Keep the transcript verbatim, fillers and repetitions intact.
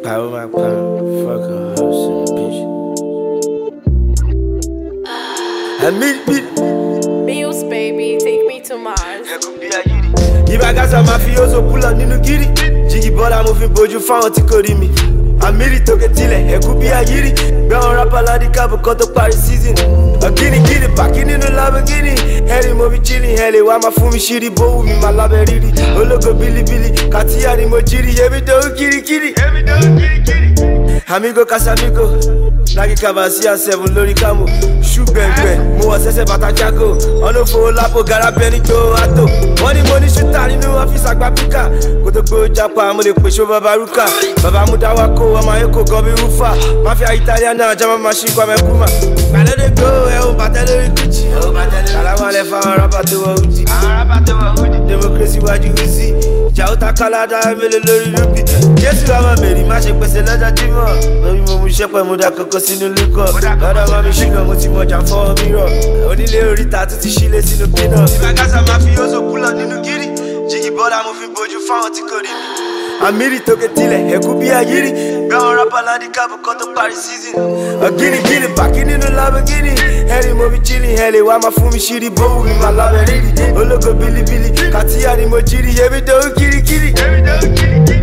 power, my power, fuck a house and a bitch. I meet me. Bills, baby, take me to Mars. If I got some mafioso, pull up nínú giri. Jiggy bọ́lá mo fi bojú fáwọn tí kò rí mi. Àmírí tókè tilẹ̀, ẹ̀kú bí ayírí. Gbẹ̀wọ̀n rapper láti káàbù kan tó parí season. Ọ̀gíní gírí, pàkí nínú Lamborghini. Ẹ̀rí mo fi chillin', ẹ̀lẹ̀ wá máa fún mi ṣírí. Bówù mi máa lábẹ́ rírì. Ológo bílíbílí, kàtíyà ni mo jírí. Èmi dòwú kirikiri. Èmi dòwú kirikiri. Amigo Casamigo. Nagi Cavasia seven lórí kámò. Ṣú gbẹ̀ngbẹ̀, mo wọ sẹ́sẹ̀ bàtà jágò. Ọ̀nà òfò lápò gara bẹ́ni tó àtò. Wọ́n ní mo ní ṣútà nínú ọ́fíìsì àgbà píkà. Kò tó gbé jápa, mo lè pèsè bàbá rúkà. Bàbá mú dáwà kó, ọmọ ayé kò gọ́ bí rúfà. Mafia Italiana, German machine kwa mẹ́kúmà. Gbàlódé go, ẹ̀ ò bàtẹ́ lórí kìchì. Kàlámà lẹ fáwọn rábà tó wọ hùdì. Democracy wájú wíṣí. Ìjà ó ta káládá mélòó lórí rúbì. Jésù ọmọ mèrì má ṣe pèsè lọ́jọ́ jímọ̀. Lórí mo mú iṣẹ́ pẹ̀ mo dá kókó sínú lúkọ̀. Lọ́dọ̀ máa mi ṣìnà mo ti mọjà fọ́ mi rọ̀. Onílé oríta tún ti ṣílé sínú pínà. Ìbágásá máa fi yóò púlọ̀ nínú gírí. Jígí bọ́lá mo fi bojú fáwọn tí kò rí mi. Àmírí tókè tilẹ̀, ẹ̀kú bí ayírí. Gbẹ̀wọ̀n rapper láti káàbù kan tó parí season. Ọ̀gíní gíní, pàkí nínú Lamborghini. Ẹ̀rí mo fi chillin', ẹ̀lẹ̀ wá máa fún mi ṣírí. Bówù mi máa lábẹ́ rírì. Ológo bílíbílí, kàtíyà ni mo jírí. Èmi dòwú kirikiri. Èmi dòwú kirikiri.